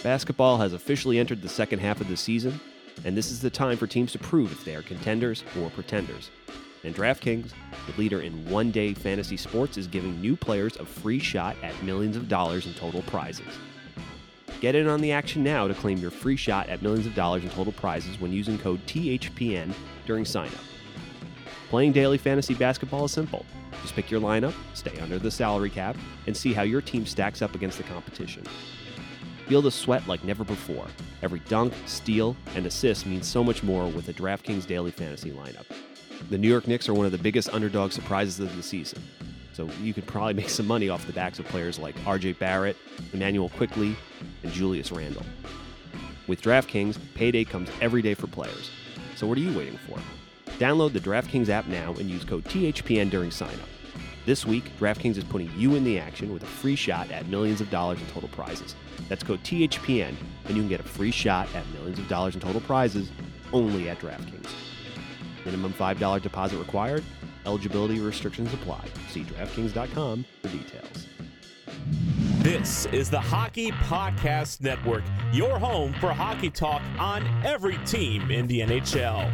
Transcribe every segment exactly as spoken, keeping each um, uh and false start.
Basketball has officially entered the second half of the season, and this is the time for teams to prove if they are contenders or pretenders. And DraftKings, the leader in one-day fantasy sports, is giving new players a free shot at millions of dollars in total prizes. Get in on the action now to claim your free shot at millions of dollars in total prizes when using code T H P N during sign-up. Playing daily fantasy basketball is simple. Just pick your lineup, stay under the salary cap, and see how your team stacks up against the competition. Feel the sweat like never before. Every dunk, steal, and assist means so much more with the DraftKings daily fantasy lineup. The New York Knicks are one of the biggest underdog surprises of the season, so you could probably make some money off the backs of players like R J Barrett, Emmanuel Quickley, and Julius Randle. With DraftKings, payday comes every day for players. So what are you waiting for? Download the DraftKings app now and use code T H P N during sign-up. This week, DraftKings is putting you in the action with a free shot at millions of dollars in total prizes. That's code T H P N, and you can get a free shot at millions of dollars in total prizes only at DraftKings. Minimum five dollars deposit required. Eligibility restrictions apply. See DraftKings dot com for details. This is the Hockey Podcast Network, your home for hockey talk on every team in the N H L.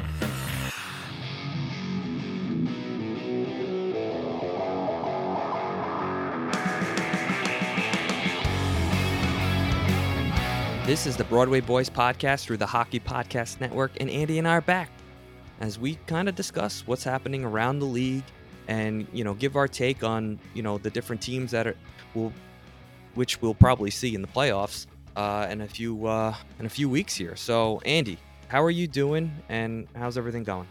This is the Broadway Boys podcast through the Hockey Podcast Network, and Andy and I are back as we kind of discuss what's happening around the league and, you know, give our take on, you know, the different teams that are will, which we'll probably see in the playoffs uh, in a few uh, in a few weeks here. So, Andy, how are you doing, and how's everything going?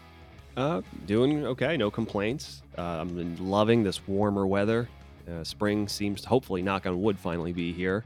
Uh, doing okay, no complaints. Uh, I'm loving this warmer weather. Uh, spring seems to, hopefully, knock on wood, finally be here.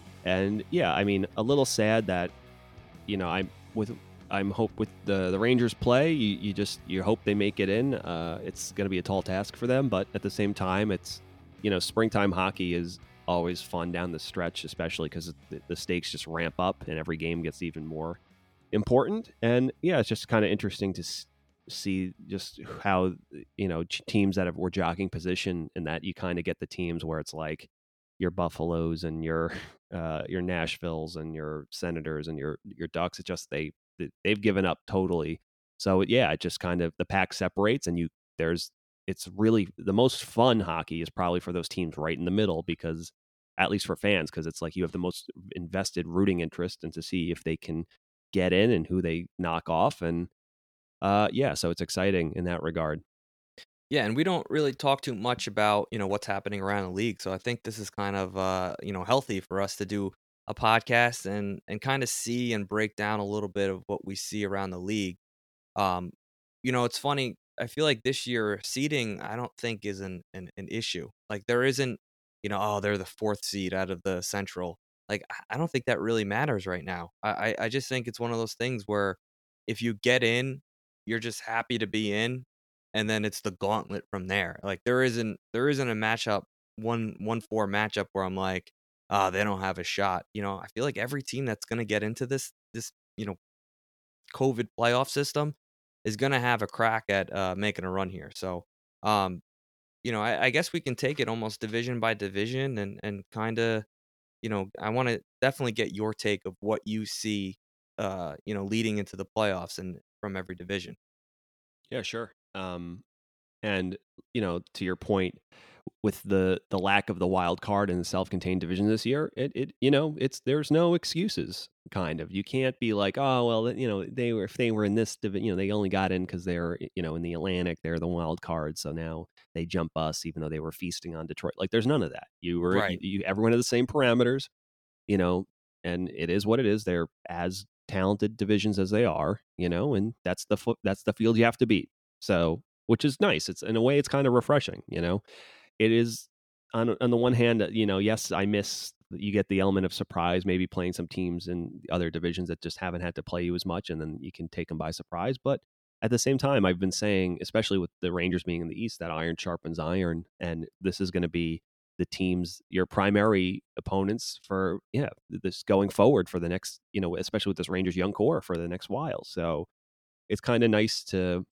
And yeah, I mean, a little sad that, you know, I'm with I'm hope with the the Rangers play. You, you just you hope they make it in. Uh, it's going to be a tall task for them, but at the same time, it's, you know, springtime hockey is always fun down the stretch, especially because the, the stakes just ramp up and every game gets even more important. And yeah, it's just kind of interesting to s- see just how, you know, teams that have, were jockeying position, and that you kind of get the teams where it's like your Buffaloes and your uh, your Nashvilles and your Senators and your your Ducks. It's just they they've given up totally. So yeah, it just kind of the pack separates, and you there's it's really the most fun hockey is probably for those teams right in the middle, because at least for fans, because it's like you have the most invested rooting interest and to see if they can get in and who they knock off. And uh, yeah, so it's exciting in that regard. Yeah, and we don't really talk too much about, you know, what's happening around the league. So I think this is kind of, uh, you know, healthy for us to do a podcast and and kind of see and break down a little bit of what we see around the league. Um, you know, it's funny. I feel like this year seeding, I don't think is an, an an issue. Like there isn't, you know, oh, they're the fourth seed out of the Central. Like I I don't think that really matters right now. I I I just think it's one of those things where if you get in, you're just happy to be in, and then it's the gauntlet from there. Like there isn't there isn't a matchup one one four matchup where I'm like, ah, they don't have a shot. You know, I feel like every team that's gonna get into this this you know COVID playoff system is gonna have a crack at uh, making a run here. So, um, you know, I, I guess we can take it almost division by division and and kind of, you know, I want to definitely get your take of what you see, uh, you know, leading into the playoffs and from every division. Yeah, sure. Um, and you know, to your point, with the the lack of the wild card in the self-contained division this year, it it you know, it's there's no excuses. Kind of, you can't be like, oh well, you know, they were if they were in this division, you know, they only got in because they're, you know, in the Atlantic, they're the wild card, so now they jump us, even though they were feasting on Detroit. Like, there's none of that. You were you, Right. you everyone had the same parameters, you know, and it is what it is. They're as talented divisions as they are, you know, and that's the foot that's the field you have to beat. So, which is nice. It's in a way, it's kind of refreshing, you know. It is on on the one hand, uh, you know, yes, I miss you get the element of surprise, maybe playing some teams in the other divisions that just haven't had to play you as much, and then you can take them by surprise. But at the same time, I've been saying, especially with the Rangers being in the East, that iron sharpens iron, and this is going to be the teams, your primary opponents for, yeah, this going forward for the next, you know, especially with this Rangers young core for the next while. So it's kind of nice to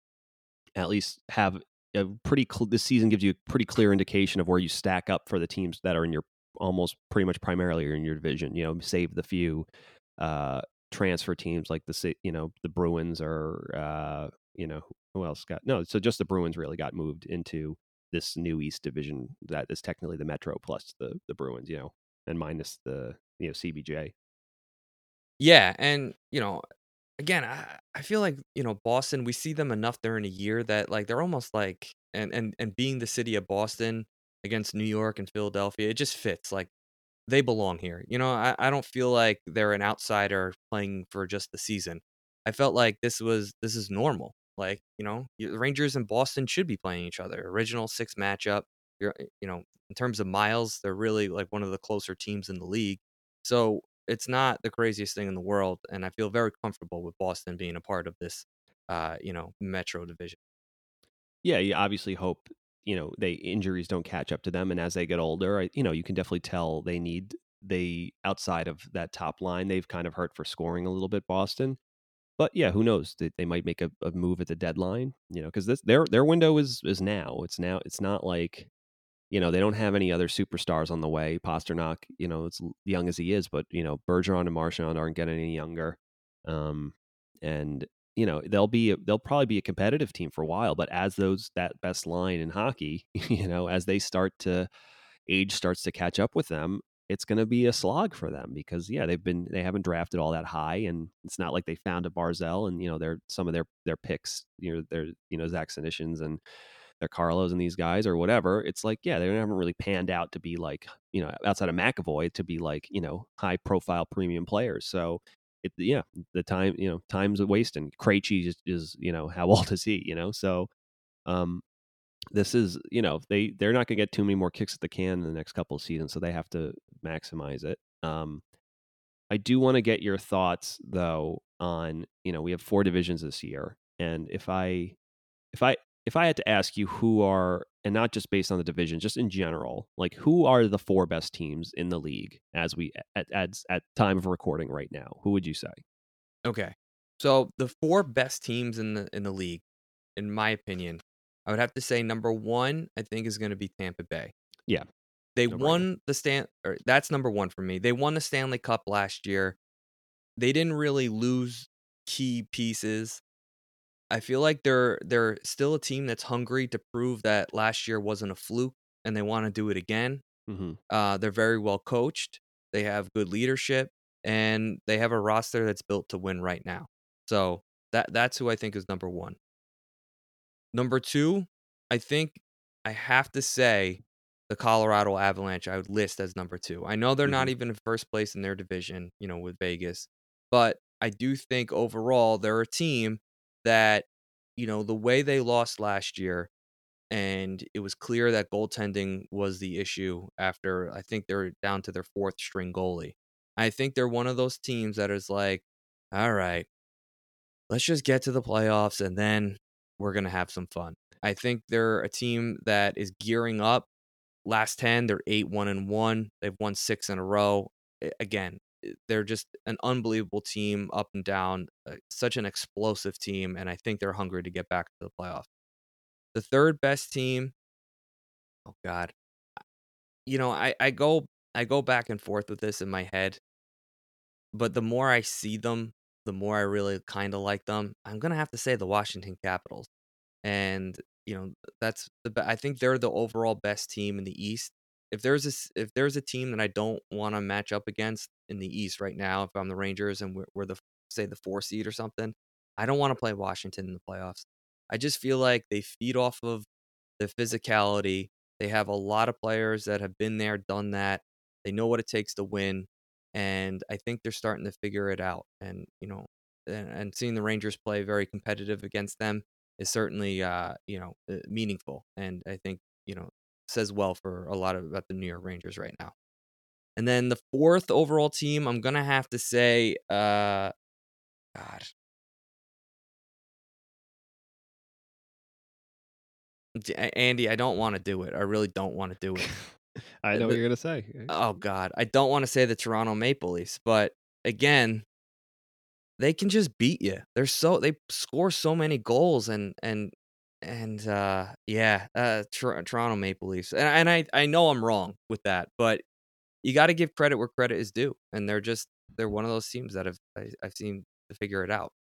at least have a pretty cl- this season gives you a pretty clear indication of where you stack up for the teams that are in your almost pretty much primarily are in your division. You know, save the few uh, transfer teams like the Ci- you know the Bruins or uh, you know who else got no. So just the Bruins really got moved into this new East division that is technically the Metro plus the the Bruins. You know, and minus the you know C B J. Yeah, and you know, again, I, I feel like you know Boston. We see them enough during a year that like they're almost like and and and being the city of Boston against New York and Philadelphia, it just fits. Like they belong here. You know, I, I don't feel like they're an outsider playing for just the season. I felt like this was this is normal. Like, you know, y- the Rangers and Boston should be playing each other. Original six matchup. You're, eh, you know, in terms of miles, they're really like one of the closer teams in the league. So it's not the craziest thing in the world, and I feel very comfortable with Boston being a part of this, uh, you know, Metro division. Yeah, you obviously hope you know they injuries don't catch up to them, and as they get older, I, you know you can definitely tell they need they outside of that top line, they've kind of hurt for scoring a little bit. Boston, but yeah, who knows? They, they might make a, a move at the deadline, you know, because this their their window is is now. It's now. It's not like you know they don't have any other superstars on the way. Pasternak, you know, as young as he is, but you know Bergeron and Marchand aren't getting any younger. Um, and you know they'll be they'll probably be a competitive team for a while. But as those that best line in hockey, you know, as they start to age starts to catch up with them, it's going to be a slog for them because yeah, they've been they haven't drafted all that high, and it's not like they found a Barzell and you know they're some of their their picks, you know, they're you know Zach Sinishins and their Carlos and these guys or whatever. It's like yeah, they haven't really panned out to be like you know outside of McAvoy to be like you know high profile premium players. So it yeah, the time you know time's a wasting. Krejci is, is you know how old is he? You know so. Um, this is you know they they're not going to get too many more kicks at the can in the next couple of seasons, so they have to maximize it. um I do want to get your thoughts though on you know we have four divisions this year, and if i if i if I had to ask you who are, and not just based on the division, just in general, like who are the four best teams in the league as we at at, at time of recording right now, who would you say? Okay. So the four best teams in the in the league, in my opinion, I would have to say number one, I think, is going to be Tampa Bay. Yeah, They no brainer. won the Stan or that's number one for me. They won the Stanley Cup last year. They didn't really lose key pieces. I feel like they're they're still a team that's hungry to prove that last year wasn't a fluke and they want to do it again. Hmm. Uh, they're very well coached. They have good leadership, and they have a roster that's built to win right now. So that that's who I think is number one. Number two, I think I have to say the Colorado Avalanche I would list as number two. I know they're not Hmm. even in first place in their division, you know, with Vegas, but I do think overall they're a team that, you know, the way they lost last year, and it was clear that goaltending was the issue after I think they're down to their fourth string goalie. I think they're one of those teams that is like, all right, let's just get to the playoffs and then we're going to have some fun. I think they're a team that is gearing up. Last ten, they're eight one and one. They've won six in a row. I- Again, i- they're just an unbelievable team up and down, uh, such an explosive team, and I think they're hungry to get back to the playoffs. The third best team, oh God, you know, I, I go I go back and forth with this in my head, but the more I see them, the more I really kind of like them. I'm gonna have to say the Washington Capitals. And, you know, that's the be I think they're the overall best team in the East. If there's a s if there's a team that I don't wanna match up against in the East right now, if I'm the Rangers and we're we're the, say, the four seed or something, I don't wanna play Washington in the playoffs. I just feel like they feed off of the physicality. They have a lot of players that have been there, done that. They know what it takes to win, and I think they're starting to figure it out. And, you know, and and seeing the Rangers play very competitive against them is certainly, uh, you know, uh, meaningful, and I think, you know, says well for a lot of about the New York Rangers right now. And then the fourth overall team, I'm gonna have to say, uh, God, D- A- Andy, I don't want to do it. I really don't want to do it. I Uh, know what the- you're gonna say. oh God, I don't want to say the Toronto Maple Leafs, but again, they can just beat you. They're so they score so many goals and and and uh yeah, uh Tor- Toronto Maple Leafs. And and I I know I'm wrong with that, but you got to give credit where credit is due, and they're just they're one of those teams that have I, I've seen to figure it out.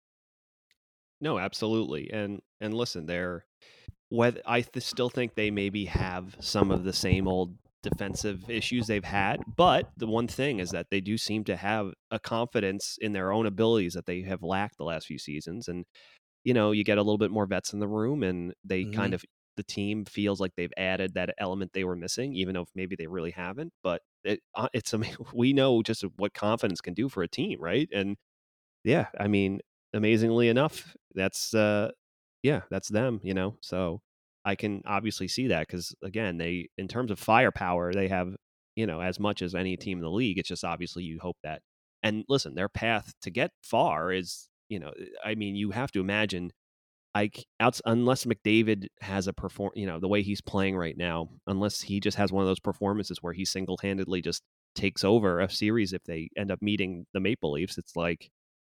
No, absolutely. And and listen, they're whether I th- still think they maybe have some of the same old defensive issues they've had, but the one thing is that they do seem to have a confidence in their own abilities that they have lacked the last few seasons. And you know, you get a little bit more vets in the room, and they kind hmm of the team feels like they've added that element they were missing, even though maybe they really haven't. But it, uh, it's ama- we know just what confidence can do for a team, right? And yeah, I mean, amazingly enough, that's uh yeah, that's them, you know. So I can obviously see that cuz again, they in terms of firepower, they have, you know, as much as any team in the league. It's just obviously you hope that. And listen, their path to get far is, you know, I mean, you have to imagine like outs unless McDavid has a perform, you know, the way he's playing right now, unless he just has one of those performances where he single-handedly just takes over a series if they end up meeting the Maple Leafs, it's like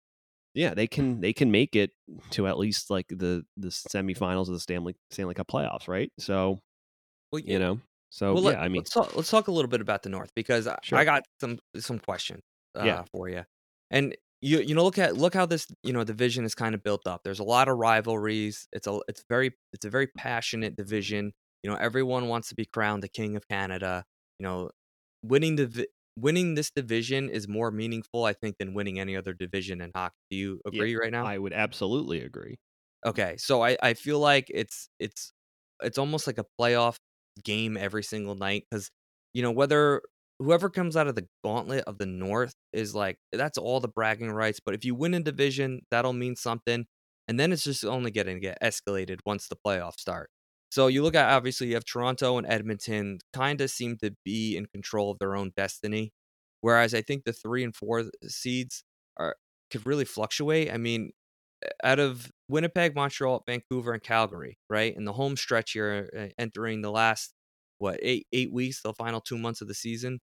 yeah, they can they can make it to at least like the the semifinals of the Stanley Stanley Cup playoffs, right? So, Well, you yeah. know. So, Well, let, yeah, I mean, let's talk. Let's talk a little bit about the North because I, I sure. got some some questions Yeah. uh, for you. And you you know look at look how this you know division is kind of built up. There's a lot of rivalries. It's a it's very it's a very passionate division. You know, everyone wants to be crowned the king of Canada. You know, winning the vi- winning this division is more meaningful, I think, than winning any other division in hockey. Do you Yeah. agree right now? I would absolutely agree. Okay, so I I feel like it's it's it's almost like a playoff game every single night because you know whether whoever comes out of the gauntlet of the North is like that's all the bragging rights. But if you win a division, that'll mean something, and then it's just only getting get escalated once the playoffs start. So you look at obviously you have Toronto and Edmonton kind of seem to be in control of their own destiny, whereas I think the three and four seeds are could really fluctuate. I mean, out of Winnipeg, Montreal, Vancouver, and Calgary, right? In the home stretch here, uh, entering the last what eight eight weeks, the final two months of the season.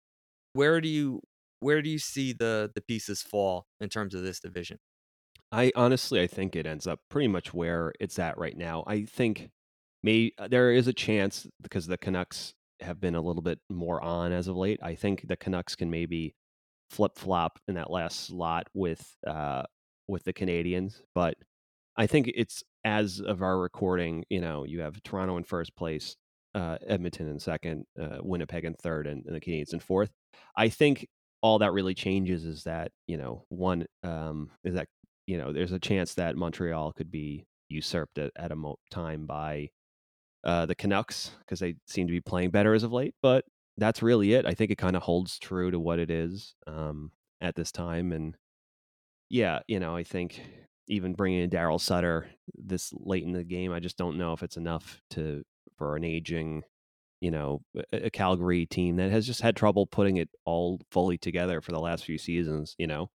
Where do you where do you see the the pieces fall in terms of this division? I honestly I think it ends up pretty much where it's at right now. I think may uh, there is a chance because the Canucks have been a little bit more on as of late. I think the Canucks can maybe flip-flop in that last slot with uh with the Canadians, but I think it's as of our recording, you know, you have Toronto in first place, uh, Edmonton in second, uh, Winnipeg in third, and, and the Canadiens in fourth. I think all that really changes is that you know one um, is that you know there's a chance that Montreal could be usurped at, at a mo- time by uh, the Canucks because they seem to be playing better as of late. But that's really it. I think it kind of holds true to what it is um, at this time, and yeah, you know, I think even bringing in Daryl Sutter this late in the game, I just don't know if it's enough to for an aging, you know, a, a Calgary team that has just had trouble putting it all fully together for the last few seasons, you know.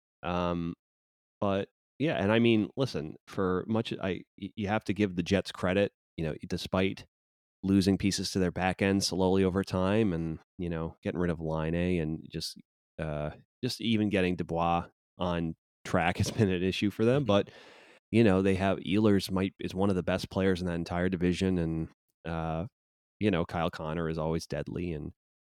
Um, but yeah, and I mean, listen, for much I y- you have to give the Jets credit, you know, despite losing pieces to their back end slowly over time and, you know, getting rid of Line A and just uh just even getting Dubois on track has been an issue for them. Mhm. But, you know, they have Ehlers might is one of the best players in that entire division and uh, you know, Kyle Connor is always deadly and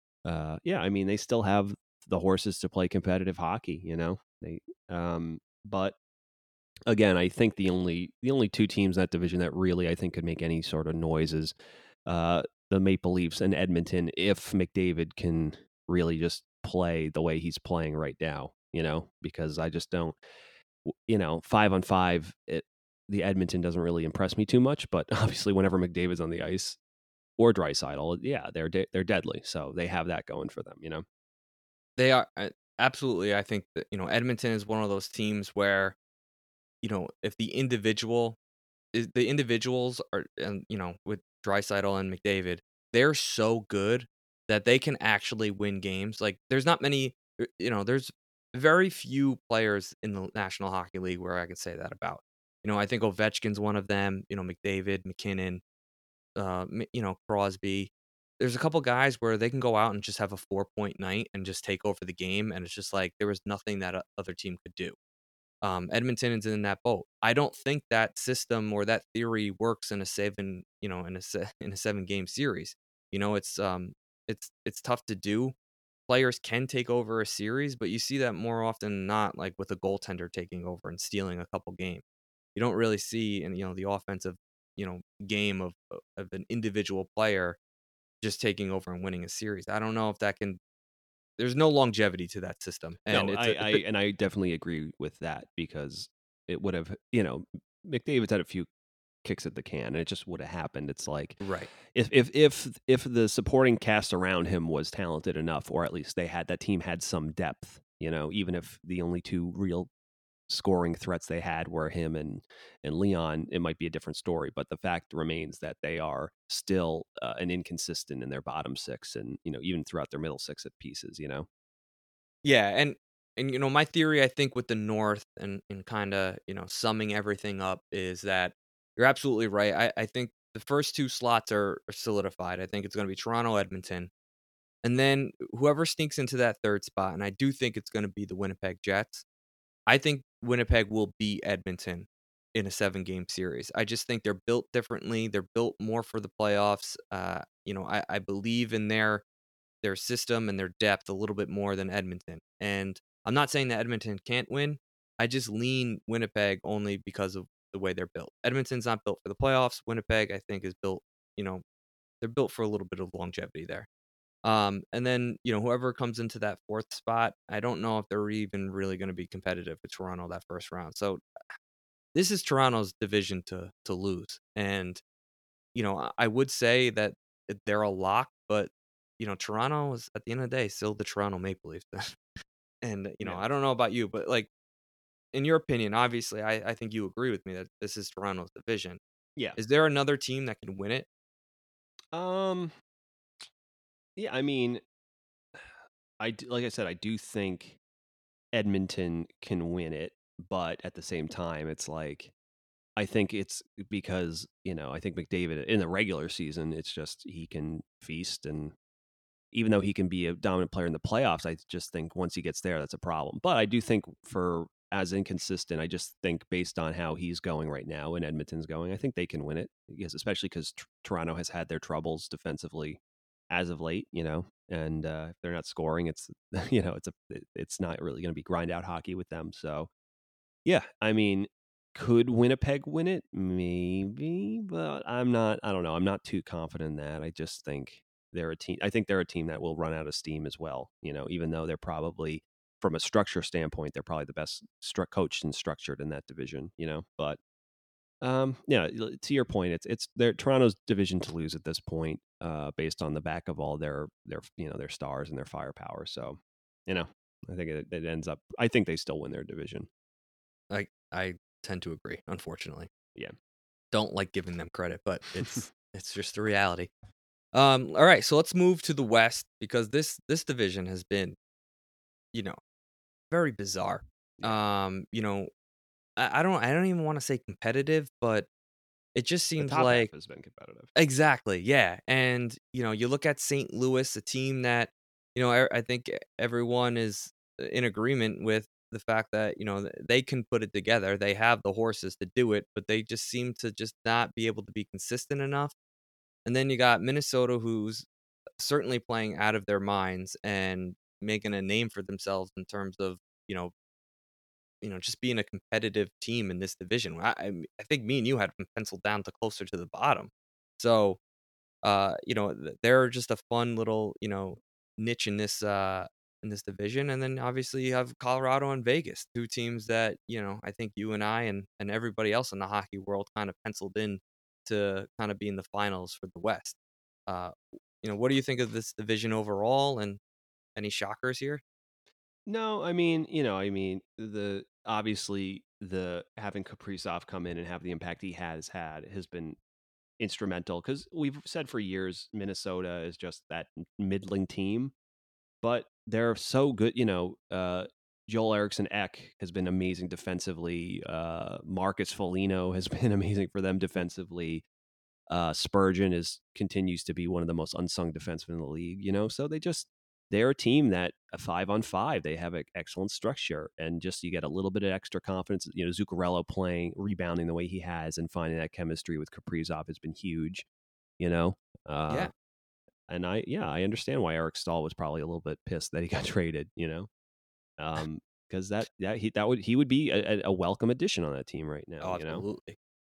uh yeah, I mean they still have the horses to play competitive hockey, you know. They um but again, I think the only the only two teams in that division that really I think could make any sort of noise is uh, the Maple Leafs and Edmonton if McDavid can really just play the way he's playing right now, you know, because I just don't, you know, five on five, it, the Edmonton doesn't really impress me too much. But obviously, whenever McDavid's on the ice or Draisaitl, yeah, they're de- they're deadly. So they have that going for them, you know. They are uh, absolutely. I think that you know Edmonton is one of those teams where you know if the individual is the individuals are and you know with Draisaitl and McDavid, they're so good that they can actually win games. Like there's not many, uh, you know, there's very few players in the National Hockey League where I can say that about. You know, I think Ovechkin's one of them. You know, McDavid, McKinnon, uh, m- you know, Crosby. There's a couple guys where they can go out and just have a four point night and just take over the game, and it's just like there was nothing that a other team could do. Um, Edmonton is in that boat. I don't think that system or that theory works in a seven, you know, in a se- in a seven game series. You know, it's um, it's it's tough to do, players can take over a series, but you see that more often than not, like with a goaltender taking over and stealing a couple games. You don't really see in you know the offensive you know game of of an individual player just taking over and winning a series. I don't know if that can. There's no longevity to that system, and No, it's I, a, I it's a and I definitely agree with that because it would have, you know, McDavid's had a few kicks at the can, and it just would have happened. It's like right. if if if if the supporting cast around him was talented enough, or at least they had that team had some depth, you know, even if the only two real scoring threats they had were him and and Leon, it might be a different story. But the fact remains that they are still uh, an inconsistent in their bottom six, and you know, even throughout their middle six at pieces, you know. Yeah, and and you know, my theory I think with the North and and kind of, you know, summing everything up is that you're absolutely right. I I think the first two slots are, are solidified. I think it's going to be Toronto, Edmonton, and then whoever sneaks into that third spot, and I do think it's going to be the Winnipeg Jets. I think Winnipeg will beat Edmonton in a seven game series. I just think they're built differently. They're built more for the playoffs. Uh, you know, I, I believe in their their system and their depth a little bit more than Edmonton. And I'm not saying that Edmonton can't win. I just lean Winnipeg only because of the way they're built. Edmonton's not built for the playoffs. Winnipeg, I think, is built, you know, they're built for a little bit of longevity there. Um, and then, you know, whoever comes into that fourth spot, I don't know if they're even really going to be competitive with Toronto that first round. So this is Toronto's division to to lose. And, you know, I I would say that they're a lock, but you know, Toronto is at the end of the day still the Toronto Maple Leafs. And, you know, Yeah. I don't know about you, but like in your opinion, obviously I, I think you agree with me that this is Toronto's division. Yeah. Is there another team that can win it? Um. Yeah. I mean, I d- like I said, I do think Edmonton can win it, but at the same time, it's like I think it's because you know I think McDavid in the regular season, it's just he can feast, and even though he can be a dominant player in the playoffs, I just think once he gets there, that's a problem. But I do think for as inconsistent, I just think based on how he's going right now and Edmonton's going, I think they can win it. Yes, especially because t- Toronto has had their troubles defensively as of late, you know, and uh, if they're not scoring, it's you know, it's a it's not really going to be grind out hockey with them. So yeah, I mean, could Winnipeg win it? Maybe, but I'm not. I don't know. I'm not too confident in that. I just think they're a team. I think they're a team that will run out of steam as well. You know, even though they're probably from a structure standpoint, they're probably the best stru- coached and structured in that division. You know, but um, yeah, to your point, it's it's their Toronto's division to lose at this point, uh, based on the back of all their their you know their stars and their firepower. So, you know, I think it, it ends up. I think they still win their division. I I tend to agree, unfortunately. Yeah. Don't like giving them credit, but it's it's just the reality. Um, all right, so let's move to the West because this this division has been, you know, very bizarre. Yeah. Um, you know, I, I don't I don't even want to say competitive, but it just The seems top half like has been competitive. exactly, yeah. And you know, you look at Saint Louis, a team that, you know, I, I think everyone is in agreement with the fact that you know they can put it together. They have the horses to do it, but they just seem to just not be able to be consistent enough. And then you got Minnesota, who's certainly playing out of their minds and making a name for themselves in terms of you know you know just being a competitive team in this division. I I, I think me and you had them penciled down to closer to the bottom. So uh, you know th- they're just a fun little you know niche in this uh in this division. And then obviously you have Colorado and Vegas, two teams that you know I think you and I and and everybody else in the hockey world kind of penciled in to kind of be in the finals for the West. Uh, you know, what do you think of this division overall, and any shockers here? No, I mean, you know, I mean, the obviously the having Kaprizov come in and have the impact he has had has been instrumental because we've said for years Minnesota is just that middling team, but they're so good. You know, uh, Joel Eriksson Ek has been amazing defensively. Uh, Marcus Foligno has been amazing for them defensively. Uh, Spurgeon is continues to be one of the most unsung defensemen in the league, you know. So they just they're a team that a five on five they have an excellent structure, and just you get a little bit of extra confidence. You know, Zuccarello playing rebounding the way he has and finding that chemistry with Kaprizov has been huge. You know, uh, Yeah. and I yeah, I understand why Eric Stahl was probably a little bit pissed that he got traded, you know. Um because that that he that would he would be a, a welcome addition on that team right now, Oh, you know. absolutely.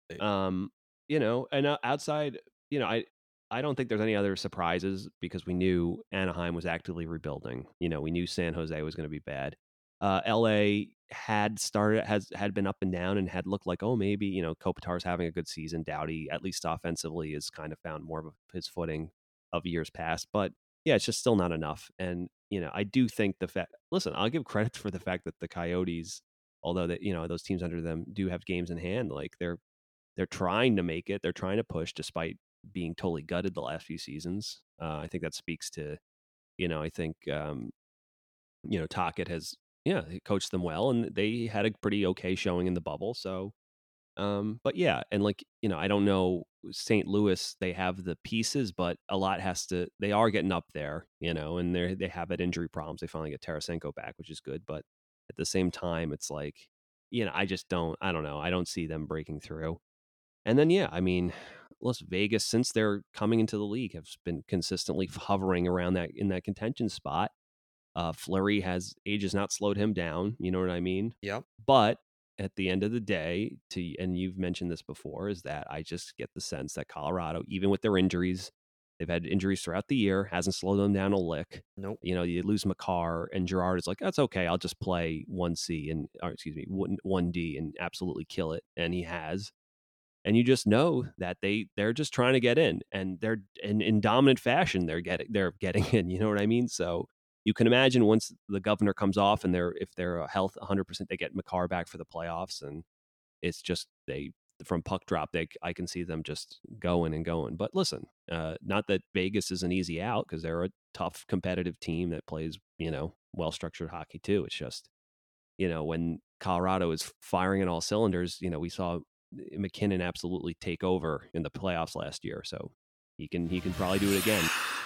Um, you know, and uh, outside, you know, I I don't think there's any other surprises because we knew Anaheim was actively rebuilding. You know, we knew San Jose was going to be bad. Uh, L A had started has had been up and down and had looked like, oh, maybe, you know, Kopitar's having a good season. Doughty, at least offensively, has kind of found more of his footing of years past. But yeah, it's just still not enough. And you know, I do think the fact. Listen, I'll give credit for the fact that the Coyotes, although that you know those teams under them do have games in hand, like they're they're trying to make it. They're trying to push despite being totally gutted the last few seasons. Uh, I think that speaks to, you know, I think, um, you know, Tocchet has, yeah, he coached them well and they had a pretty okay showing in the bubble. So, um, but yeah, and like, you know, I don't know Saint Louis, they have the pieces, but a lot has to, they are getting up there, you know, and they they have had injury problems. They finally get Tarasenko back, which is good. But at the same time, it's like, you know, I just don't, I don't know. I don't see them breaking through. And then, yeah, I mean, Las Vegas, since they're coming into the league, have been consistently hovering around that in that contention spot. Uh, Fleury has age has not slowed him down. You know what I mean? Yep. But at the end of the day, to and you've mentioned this before, is that I just get the sense that Colorado, even with their injuries, they've had injuries throughout the year, hasn't slowed them down a lick. Nope. You know, you lose Makar and Gerard is like, that's okay. I'll just play one C and, or excuse me, one one D and absolutely kill it, and he has. And you just know that they they're just trying to get in, and they're in, in dominant fashion they're getting they're getting in. You know what I mean? So you can imagine once the governor comes off and they're if they're health one hundred percent, they get Makar back for the playoffs, and it's just they from puck drop they I can see them just going and going. But listen, uh, not that Vegas is an easy out because they're a tough competitive team that plays you know well structured hockey too. It's just you know when Colorado is firing in all cylinders, you know we saw McKinnon absolutely take over in the playoffs last year, so he can he can probably do it again.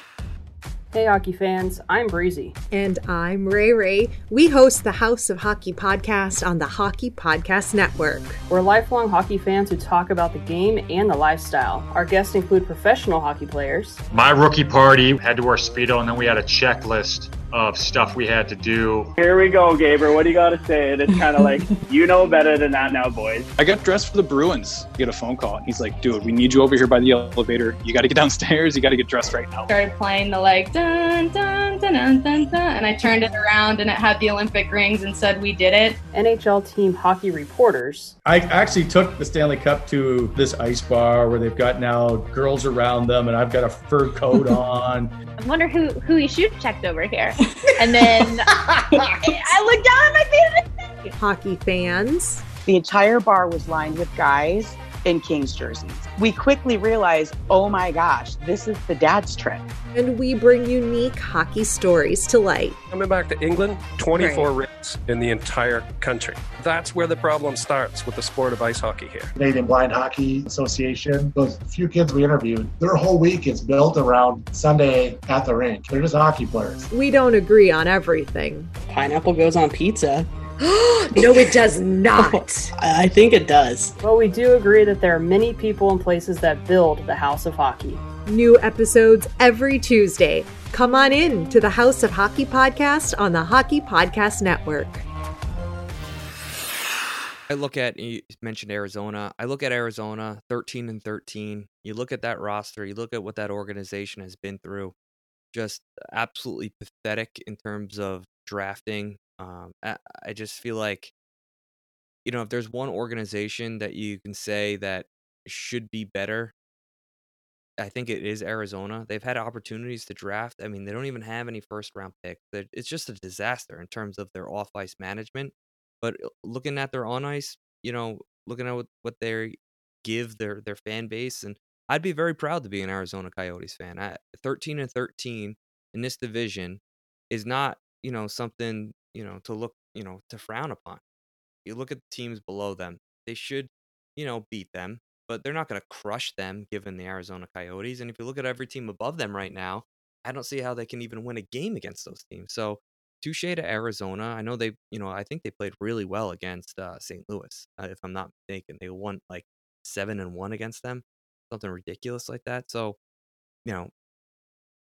Hey hockey fans, I'm Breezy. And I'm Ray Ray. We host the House of Hockey podcast on the Hockey Podcast Network. We're lifelong hockey fans who talk about the game and the lifestyle. Our guests include professional hockey players. My rookie party had to wear Speedo, and then we had a checklist of stuff we had to do. Here we go, Gaber. What do you got to say? And it's kind of like, you know better than that now, boys. I got dressed for the Bruins. Get a phone call. And he's like, dude, we need you over here by the elevator. You got to get downstairs. You got to get dressed right now. Started playing the like, dun, dun, dun, dun, dun, dun, and I turned it around and it had the Olympic rings and said, we did it. N H L team hockey reporters. I actually took the Stanley Cup to this ice bar where they've got now girls around them, and I've got a fur coat on. I wonder who, who he shoot checked over here. And then I looked down at my feet. Hockey fans. The entire bar was lined with guys in Kings jerseys. We quickly realized, oh my gosh, this is the dad's trip. And we bring unique hockey stories to light. Coming back to England, twenty-four right. Rinks in the entire country. That's where the problem starts with the sport of ice hockey here. Canadian Blind Hockey Association, those few kids we interviewed, their whole week is built around Sunday at the rink. They're just hockey players. We don't agree on everything. Pineapple goes on pizza. No, it does not. I think it does. But we do agree that there are many people and places that build the House of Hockey. New episodes every Tuesday. Come on in to the House of Hockey podcast on the Hockey Podcast Network. I look at, you mentioned Arizona. I look at Arizona, thirteen and thirteen. You look at that roster, you look at what that organization has been through. Just absolutely pathetic in terms of drafting. Um, I, I just feel like, you know, if there's one organization that you can say that should be better, I think it is Arizona. They've had opportunities to draft. I mean, they don't even have any first round picks. It's just a disaster in terms of their off ice management. But looking at their on ice, you know, looking at what, what they give their, their fan base, and I'd be very proud to be an Arizona Coyotes fan. I, thirteen and thirteen in this division is not, you know, something, you know, to look, you know, to frown upon. You look at the teams below them, they should, you know, beat them, but they're not going to crush them given the Arizona Coyotes. And if you look at every team above them right now, I don't see how they can even win a game against those teams. So touche to Arizona. I know they, you know, I think they played really well against uh, Saint Louis, uh, if I'm not mistaken. They won like seven and one against them, something ridiculous like that. So, you know,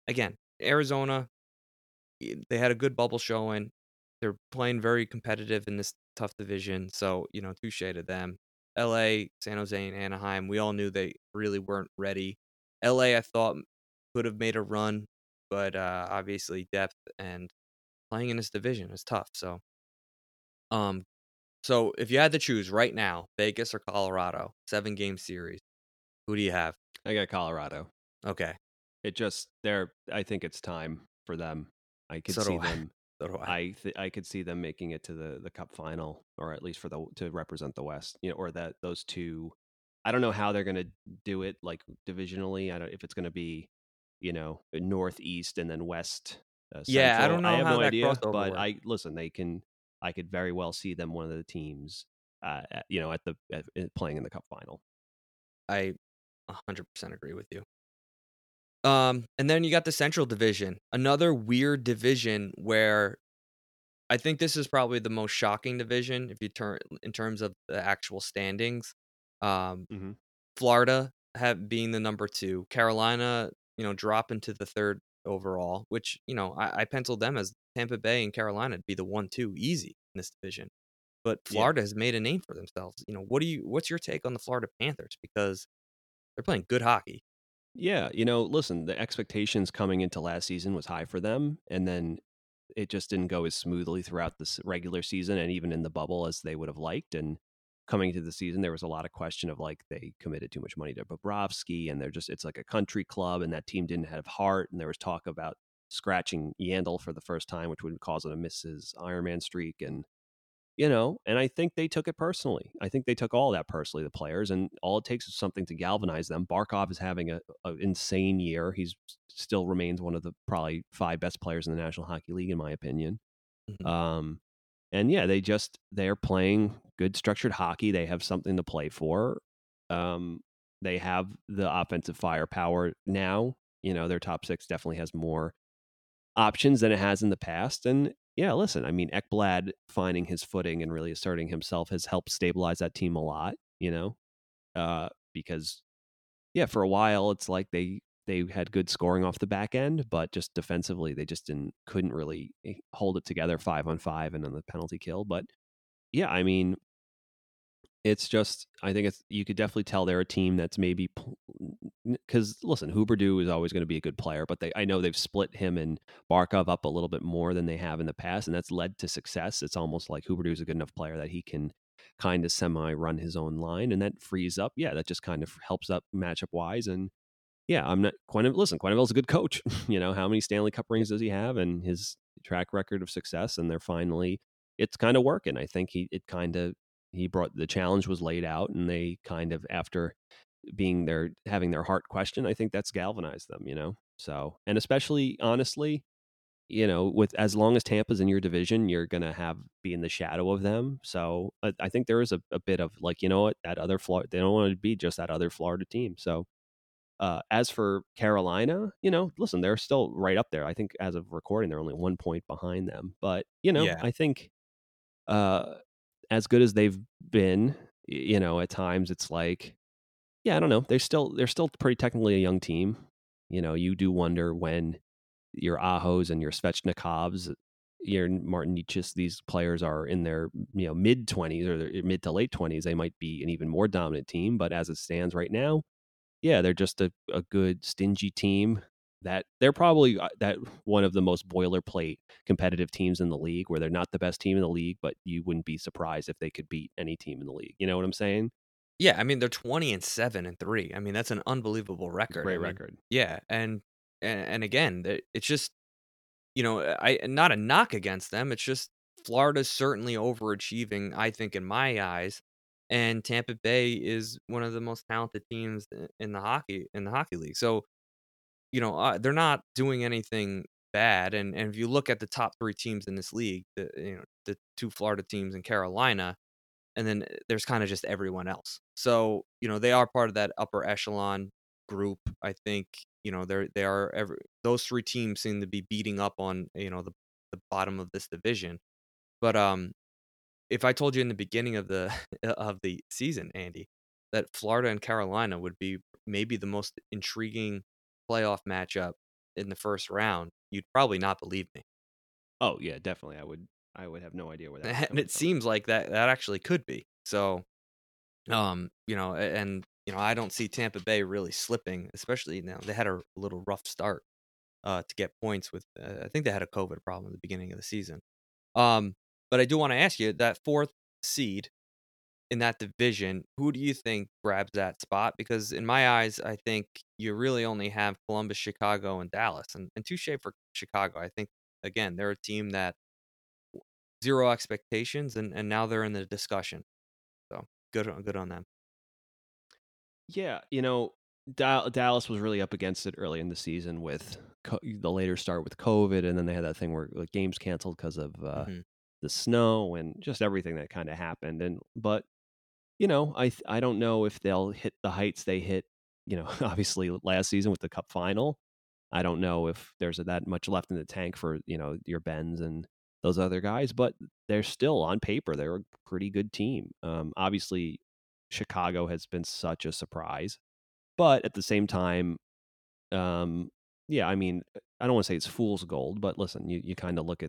again, Arizona, they had a good bubble showing. They're playing very competitive in this tough division. So, you know, touche to them. L A, San Jose, and Anaheim, we all knew they really weren't ready. L A, I thought, could have made a run, but uh, obviously depth and playing in this division is tough. So, um, so if you had to choose right now, Vegas or Colorado, seven game series, who do you have? I got Colorado. Okay. It just they're. I think it's time for them. I could So do see I. them. So do I. I th- I could see them making it to the the Cup final, or at least for the to represent the West. You know, or that those two. I don't know how they're going to do it, like divisionally. I don't if it's going to be, you know, Northeast and then West uh, Yeah, I Central. don't know I have how no that idea, crossover but works. I listen. They can. I could very well see them one of the teams. Uh, at, you know, at the at, playing in the Cup final. I one hundred percent agree with you. Um, and then you got the Central Division, another weird division where I think this is probably the most shocking division if you turn in terms of the actual standings. Um, mm-hmm. Florida have being the number two, Carolina, you know, drop into the third overall, which you know I, I penciled them as Tampa Bay and Carolina to be the one two easy in this division. But Florida yeah. has made a name for themselves. You know, what do you? What's your take on the Florida Panthers? Because they're playing good hockey. Yeah, you know, listen, the expectations coming into last season was high for them, and then it just didn't go as smoothly throughout the regular season and even in the bubble as they would have liked. And coming into the season, there was a lot of question of like they committed too much money to Bobrovsky, and they're just it's like a country club, and that team didn't have heart. And there was talk about scratching Yandel for the first time, which would cause him to miss his Ironman streak, and you know, and I think they took it personally. I think they took all that personally, the players, and all it takes is something to galvanize them. Barkov is having a, a insane year. He's still remains one of the probably five best players in the National Hockey League, in my opinion. Mhm. Um, and yeah, they just they're playing good structured hockey. They have something to play for. Um, they have the offensive firepower now. You know, their top six definitely has more options than it has in the past. And yeah, listen, I mean, Ekblad finding his footing and really asserting himself has helped stabilize that team a lot, you know, uh, because yeah, for a while it's like they they had good scoring off the back end, but just defensively they just didn't couldn't really hold it together five on five and on the penalty kill. But yeah, I mean, it's just I think it's you could definitely tell they're a team that's maybe because listen, Huberdeau is always going to be a good player, but they I know they've split him and Barkov up a little bit more than they have in the past, and that's led to success. It's almost like Huberdeau is a good enough player that he can kind of semi run his own line, and that frees up. Yeah, that just kind of helps up matchup wise. And yeah, I'm not Quenneville. Listen, Quenneville's a good coach. You know how many Stanley Cup rings does he have, and his track record of success, and they're finally it's kind of working. I think he it kind of he brought the challenge was laid out, and they kind of after being their having their heart questioned, I think that's galvanized them, you know. So and especially honestly, you know, with as long as Tampa's in your division, you're gonna have be in the shadow of them. So I, I think there is a, a bit of like, you know what, that other Florida they don't want to be just that other Florida team. So uh, as for Carolina, you know, listen, they're still right up there. I think as of recording, they're only one point behind them. But you know, Yeah. I think uh, as good as they've been, you know, at times it's like, yeah, I don't know. They're still they're still pretty technically a young team. You know, you do wonder when your Ahos and your Svechnikovs, your Martin Nietzsche, these players are in their you know mid twenties or their mid to late twenties, they might be an even more dominant team. But as it stands right now, yeah, they're just a, a good stingy team. That they're probably uh, that one of the most boilerplate competitive teams in the league, where they're not the best team in the league, but you wouldn't be surprised if they could beat any team in the league. You know what I'm saying? Yeah, I mean they're twenty and seven and three. I mean that's an unbelievable record. Great I mean, record. Yeah, and and, and again, th- it's just you know I not a knock against them. It's just Florida's certainly overachieving. I think in my eyes, and Tampa Bay is one of the most talented teams i- in the hockey in the hockey league. So you know uh, they're not doing anything bad. And and if you look at the top three teams in this league, the you know the two Florida teams and Carolina. And then uh, there's kind of just everyone else. So, you know, they are part of that upper echelon group. I think, you know, they're they are every those three teams seem to be beating up on, you know, the the bottom of this division. But um if I told you in the beginning of the of the season, Andy, that Florida and Carolina would be maybe the most intriguing playoff matchup in the first round, you'd probably not believe me. Oh yeah, definitely. I would I would have no idea where that was And coming it from. seems like that that actually could be. So, um, you know, a- and you know, I don't see Tampa Bay really slipping, especially now they had a little rough start uh, to get points with. Uh, I think they had a COVID problem at the beginning of the season. Um, but I do want to ask you that fourth seed in that division, who do you think grabs that spot? Because in my eyes, I think you really only have Columbus, Chicago, and Dallas, and and touche for Chicago. I think again they're a team that zero expectations, and and now they're in the discussion. So good on good on them. Yeah, you know, Dal- Dallas was really up against it early in the season with co- the later start with COVID, and then they had that thing where like, games canceled because of uh, Mhm. the snow and just everything that kind of happened. And but you know, I th- I don't know if they'll hit the heights they hit. You know, obviously last season with the Cup final. I don't know if there's that much left in the tank for you know your Bens and those other guys, but they're still on paper they're a pretty good team. Um, obviously, Chicago has been such a surprise, but at the same time, um, yeah, I mean, I don't want to say it's fool's gold, but listen, you you kind of look at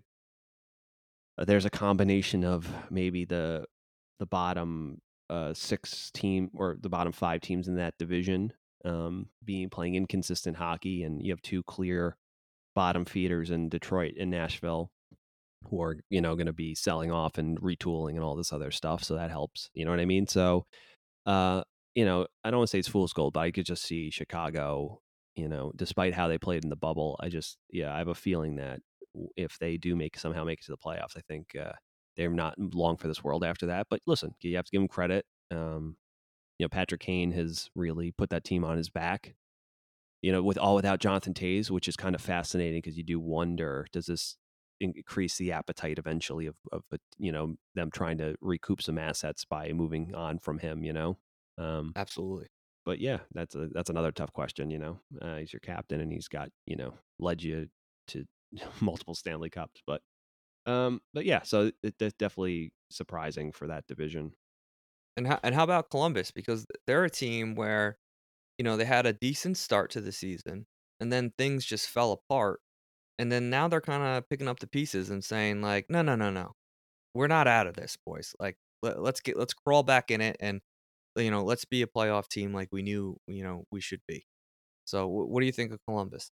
uh, there's a combination of maybe the the bottom uh, six team or the bottom five teams in that division um, being playing inconsistent hockey, and you have two clear bottom feeders in Detroit and Nashville who are you know going to be selling off and retooling and all this other stuff. So that helps. You know what I mean? So uh, you know, I don't want to say it's fool's gold, but I could just see Chicago. You know, despite how they played in the bubble, I just yeah, I have a feeling that w- if they do make somehow make it to the playoffs, I think uh, they're not long for this world after that. But listen, you have to give them credit. Um, you know, Patrick Kane has really put that team on his back. You know, with all without Jonathan Tays, which is kind of fascinating because you do wonder, does this increase the appetite eventually of, of you know, them trying to recoup some assets by moving on from him, you know? Um, Absolutely. but yeah, that's a, that's another tough question, you know? Uh, he's your captain and he's got, you know, led you to multiple Stanley Cups, but, um, but yeah, so it, it's definitely surprising for that division. And how and how about Columbus? Because they're a team where, you know, they had a decent start to the season, and then things just fell apart, and then now they're kinda picking up the pieces and saying like, "No, no, no, no. We're not out of this, boys. Like, let let's get let's crawl back in it and, you know, let's be a playoff team like we knew, you know, we should be." So, wh what do you think of Columbus?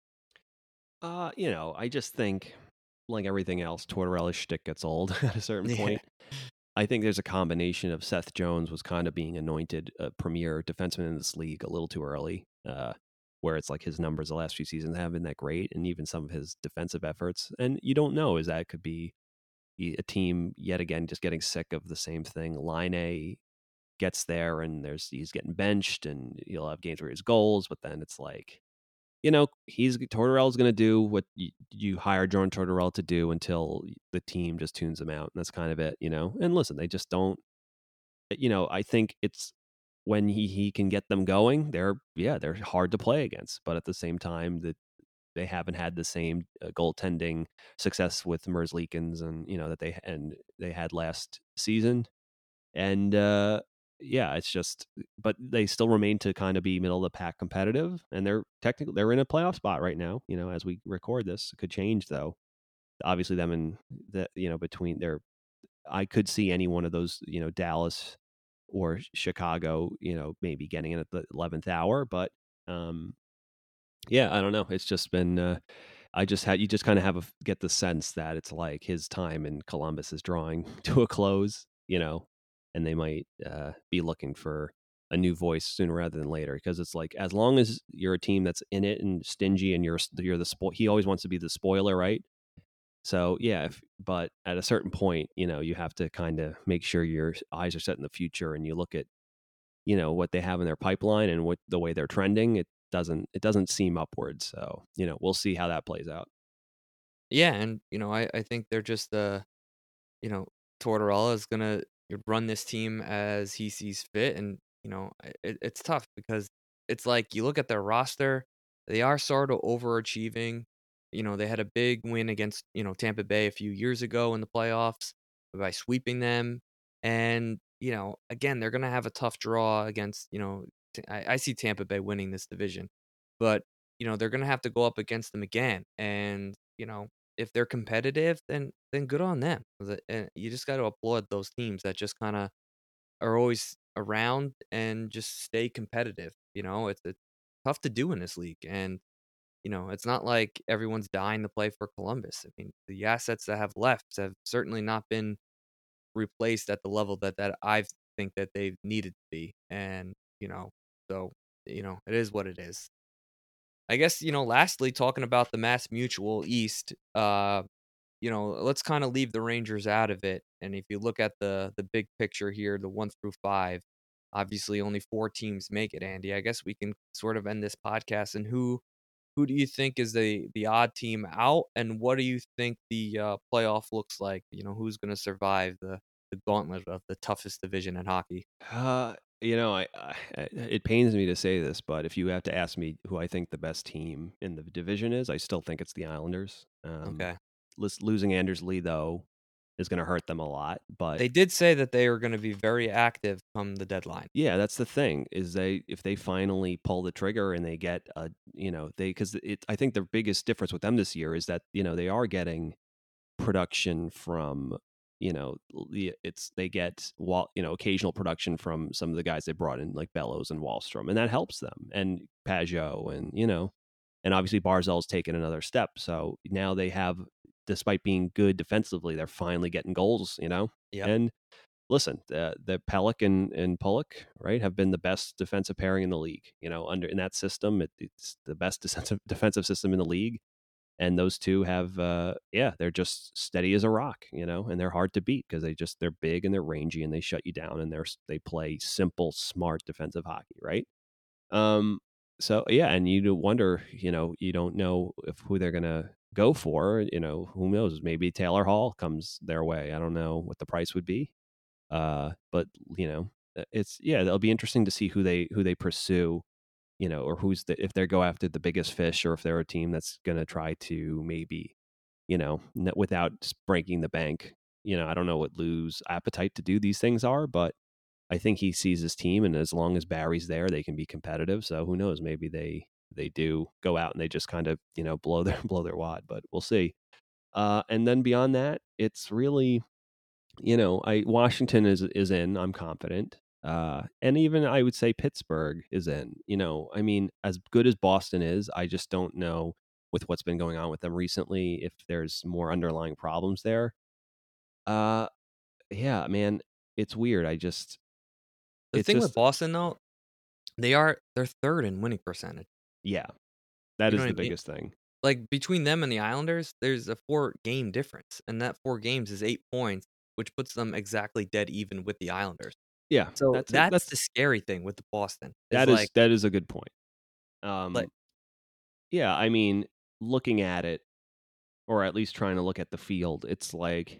Uh, you know, I just think, like everything else, Tortorella's shtick gets old at a certain Yeah. point. I think there's a combination of Seth Jones was kind of being anointed a premier defenseman in this league a little too early, uh, where it's like his numbers the last few seasons haven't been that great, and even some of his defensive efforts. And you don't know is that could be y- a team yet again just getting sick of the same thing. Line A gets there, and there's he's getting benched, and he'll have games where his goals, but then it's like you know, he's Tortorella's going to do what you, you hire John Tortorella to do until the team just tunes him out, and that's kind of it, you know. And listen, they just don't, you know. I think it's when he he can get them going. They're yeah, they're hard to play against, but at the same time, that they haven't had the same uh, goaltending success with Merzlikins and you know that they and they had last season. And uh, yeah, it's just, but they still remain to kind of be middle of the pack competitive, and they're technically they're in a playoff spot right now. You know, as we record this, it could change though. Obviously, them and the you know between their, I could see any one of those, you know, Dallas or Chicago, you know, maybe getting in at the eleventh hour, but um, yeah, I don't know. It's just been. Uh, I just had you just kind of have a get the sense that it's like his time in Columbus is drawing to a close, you know, and they might uh, be looking for a new voice sooner rather than later because it's like as long as you're a team that's in it and stingy and you're you're the spo- he always wants to be the spoiler, right? So yeah, if, but at a certain point, you know, you have to kind of make sure your eyes are set in the future and you look at you know what they have in their pipeline and what the way they're trending. It doesn't it doesn't seem upwards. So you know we'll see how that plays out. Yeah, and, you know, I I think they're just, uh, you know, Tortorella is gonna run this team as he sees fit, and, you know, I it it's tough because it's like you look at their roster, they are sort of overachieving. You know, they had a big win against, you know, Tampa Bay a few years ago in the playoffs by sweeping them, and, you know, again, they're gonna have a tough draw against, you know, t I I see Tampa Bay winning this division, but you know, they're going to have to go up against them again. And, you know, if they're competitive, then then good on them. 'Cause it- And you just got to applaud those teams that just kind of are always around and just stay competitive. You know, it's, it's tough to do in this league. And, you know, it's not like everyone's dying to play for Columbus. I mean, the assets that have left have certainly not been replaced at the level that that I think that they've needed to be. And, you know, so, you know, it is what it is. I guess, you know, lastly, talking about the Mass Mutual East, uh, you know, let's kind of leave the Rangers out of it. And if you look at the the big picture here, the one through five, obviously only four teams make it, Andy. I guess we can sort of end this podcast. And who who do you think is the the odd team out, and what do you think the uh, playoff looks like? You know, who's going to survive the the gauntlet of the toughest division in hockey? Uh, you know, I, I it pains me to say this, but if you have to ask me who I think the best team in the division is, I still think it's the Islanders. Um, Okay. lis- losing Anders Lee though is going to hurt them a lot, but They did say that they are going to be very active come the deadline. yeah, that's the thing is they if they finally pull the trigger and they get a you know they because it I think the biggest difference with them this year is that you know they are getting production from you know l- the- it's they get wall you know occasional production from some of the guys they brought in like Bellows and Wallstrom, and that helps them, and Pajot, and you know and obviously Barzell's taken another step, so now they have, despite being good defensively, they're finally getting goals, you know Yep. and listen, the the Pellick and, and Pollock, right, have been the best defensive pairing in the league. You know, under in that system, it, it's the best defensive defensive system in the league. And those two have, uh, yeah, they're just steady as a rock. You know, and they're hard to beat because they just they're big and they're rangy and they shut you down and they're they play simple, smart defensive hockey, right? Um, so yeah, and you do wonder, you know, you don't know if who they're gonna go for. You know, who knows? Maybe Taylor Hall comes their way. I don't know what the price would be. Uh, but you know, uh, it's yeah, it'll be interesting to see who they who they pursue, you know, or who's the if they go after the biggest fish, or if they're a team that's going to try to maybe, you know, n- without s- breaking the bank. You know, I don't know what Lou's appetite to do these things are, but I think he sees his team, and as long as Barry's there, they can be competitive. So who knows? Maybe they they do go out and they just kind of you know blow their blow their wad, but we'll see. Uh, and then beyond that, it's really you know, I Washington is is in. I'm confident, uh, and even I would say Pittsburgh is in. You know, I mean, as good as Boston is, I just don't know with what's been going on with them recently if there's more underlying problems there. Uh, yeah, man, it's weird. I just The it's thing just with Boston, though, they are they're third in winning percentage. yeah, that You know is what the I mean? biggest thing. Like between them and the Islanders, there's a four game difference, and that four games is eight points, which puts them exactly dead even with the Islanders. Yeah, So that's it. that's That's the scary thing with the Boston. Is that like is that is a good point. like Um, yeah, I mean, looking at it, or at least trying to look at the field, it's like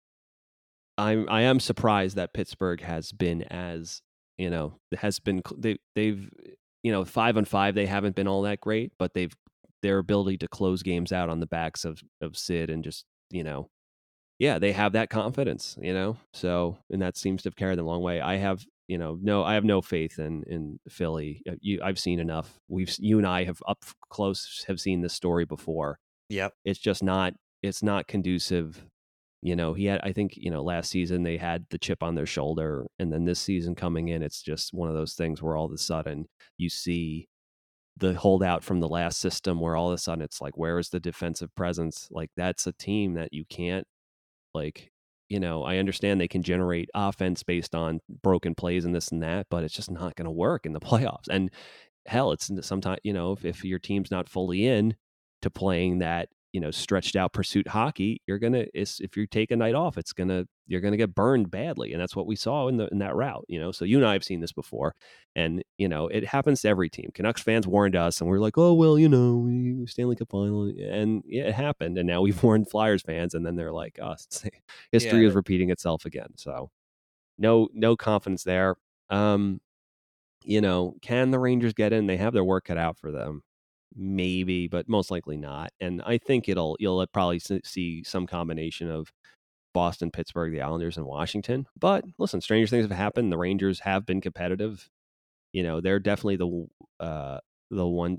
I'm I am surprised that Pittsburgh has been as you know has been cl- they they've you know five on five they haven't been all that great, but they've their ability to close games out on the backs of of Sid and just you know yeah they have that confidence you know so and that seems to have carried them a long way. I have you know no I have no faith in in Philly. Uh, You I've seen enough. We've s- you and I have up close have seen this story before. Yep. It's just not it's not conducive. You know, he had I think, you know, last season they had the chip on their shoulder, and then this season coming in, it's just one of those things where all of a sudden you see the holdout from the last system where all of a sudden it's like, where is the defensive presence? Like that's a team that you can't like, you know, I understand they can generate offense based on broken plays and this and that, but it's just not going to work in the playoffs. And hell, it's sometimes, you know, if, if your team's not fully in to playing that, you know, stretched out pursuit hockey, you're going to, if you take a night off, it's going to, you're going to get burned badly. And that's what we saw in the, in that route, you know? So you and I have seen this before, and, you know, it happens to every team. Canucks fans warned us and we're like, oh, well, you know, Stanley Cup final. And yeah, it happened. And now we've warned Flyers fans, and then they're like, oh, history Yeah. is repeating itself again. So no, no confidence there. Um, you know, can the Rangers get in? They have their work cut out for them. Maybe, but most likely not. And I think it'll you'll probably see some combination of Boston, Pittsburgh, the Islanders, and Washington. But listen, stranger things have happened. The Rangers have been competitive. You know, they're definitely the uh, the one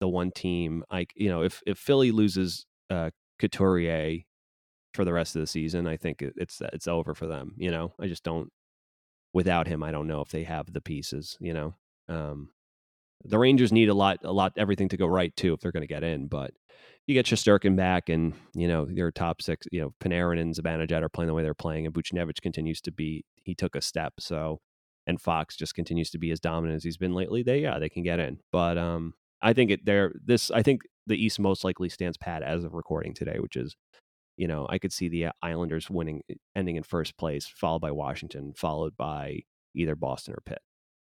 the one team. Like, you know, if if Philly loses uh, Couturier for the rest of the season, I think it, it's it's over for them. You know, I just don't. Without him, I don't know if they have the pieces. You know, um, the Rangers need a lot, a lot, everything to go right too if they're going to get in. But you get Shesterkin back, and you know your top six. You know, Panarin and Zibanejad are playing the way they're playing, and Buchnevich continues to be. He took a step, so and Fox just continues to be as dominant as he's been lately. They yeah, they can get in, but um, I think it there. This I think the East most likely stands pat as of recording today, which is. You know, I could see the Islanders winning, ending in first place, followed by Washington, followed by either Boston or Pitt.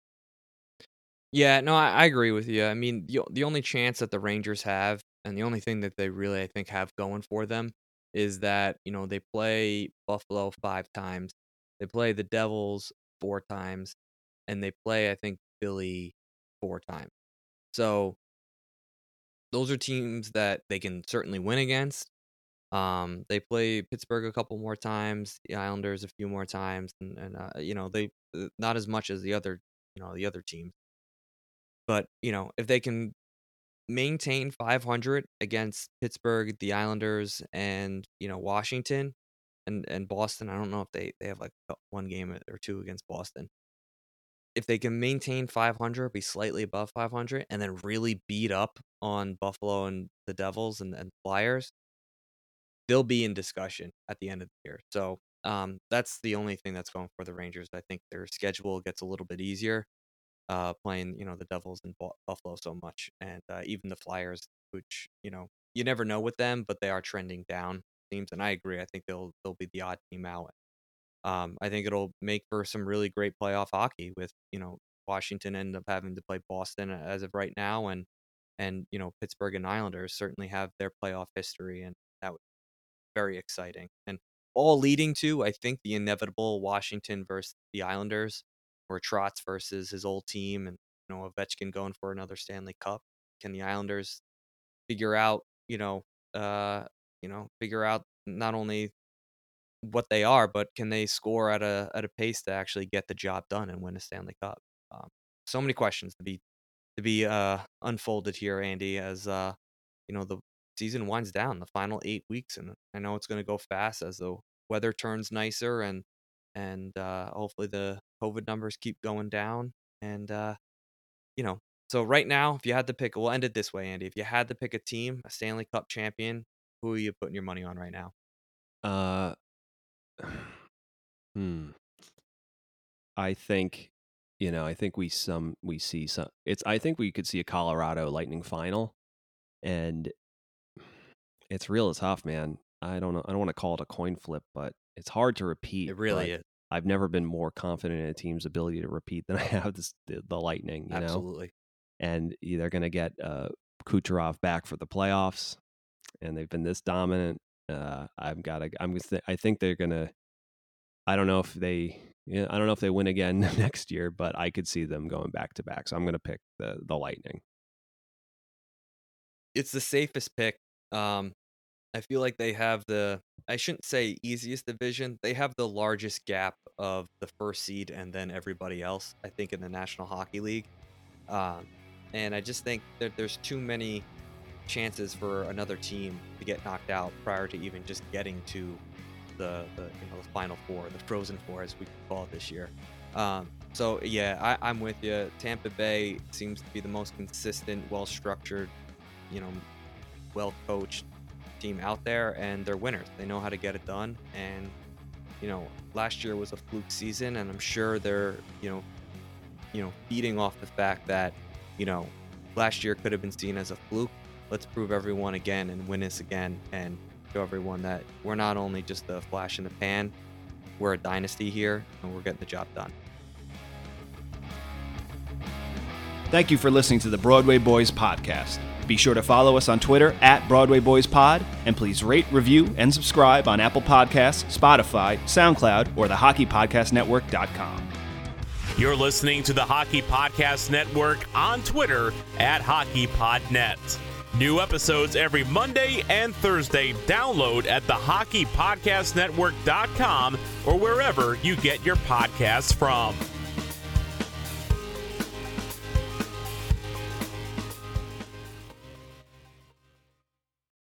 Yeah, no, I, I agree with you. I mean, the, the only chance that the Rangers have, and the only thing that they really, I think, have going for them is that, you know, they play Buffalo five times, they play the Devils four times, and they play, I think, Philly four times. So those are teams that they can certainly win against. Um, they play Pittsburgh a couple more times, the Islanders a few more times, and, and uh, you know they uh, not as much as the other, you know, the other teams. But you know, if they can maintain five hundred against Pittsburgh, the Islanders, and you know Washington, and and Boston, I don't know if they they have like one game or two against Boston. If they can maintain five hundred, be slightly above five hundred, and then really beat up on Buffalo and the Devils and, and Flyers. They'll be in discussion at the end of the year. So um, that's the only thing that's going for the Rangers. I think their schedule gets a little bit easier uh, playing, you know, the Devils and Buffalo so much. And uh, even the Flyers, which, you know, you never know with them, but they are trending down teams. And I agree. I think they'll they'll be the odd team out. Um, I think it'll make for some really great playoff hockey with, you know, Washington end up having to play Boston as of right now. And, and you know, Pittsburgh and Islanders certainly have their playoff history. And that would very exciting, and all leading to, I think, the inevitable Washington versus the Islanders, or Trotz versus his old team, and you know Ovechkin going for another Stanley Cup. Can the Islanders figure out, you know, uh, you know, figure out not only what they are, but can they score at a at a pace to actually get the job done and win a Stanley Cup? Um, so many questions to be to be uh, unfolded here, Andy, as uh, you know the season winds down, the final eight weeks, and I know it's going to go fast as the weather turns nicer, and and uh, hopefully the COVID numbers keep going down. And uh, you know, so right now, if you had to pick, we'll end it this way, Andy. If you had to pick a team, a Stanley Cup champion, who are you putting your money on right now? Uh, hmm. I think, you know, I think we some we see some. It's. I think we could see a Colorado Lightning final, and it's real tough, man. I don't know. I don't want to call it a coin flip, but it's hard to repeat. It really is. I've never been more confident in a team's ability to repeat than I have this, the, the Lightning. You Absolutely. know? And they're going to get uh, Kucherov back for the playoffs, and they've been this dominant. Uh, I've got to. I'm. I think they're going to. I don't know if they. You know, I don't know if they win again next year, but I could see them going back to back. So I'm going to pick the the Lightning. It's the safest pick. Um, I feel like they have the, I shouldn't say easiest division. They have the largest gap of the first seed and then everybody else, I think, in the National Hockey League. Um, and I just think that there's too many chances for another team to get knocked out prior to even just getting to the, the you know, the Final Four, the Frozen Four, as we call it this year. Um, so, yeah, I, I'm with you. Tampa Bay seems to be the most consistent, well-structured, you know, well-coached team out there, and they're winners. They know how to get it done. And you know, last year was a fluke season, and I'm sure they're you know you know feeding off the fact that you know last year could have been seen as a fluke. Let's prove everyone again and win this again, and show everyone that we're not only just a flash in the pan, we're a dynasty here, and we're getting the job done. Thank you for listening to the Broadway Boys podcast. Be sure to follow us on Twitter at Broadway Boys Pod, and please rate, review, and subscribe on Apple Podcasts, Spotify, SoundCloud, or the hockey podcast network dot com. You're listening to the Hockey Podcast Network on Twitter at HockeyPodNet. New episodes every Monday and Thursday. Download at the hockey podcast network dot com or wherever you get your podcasts from.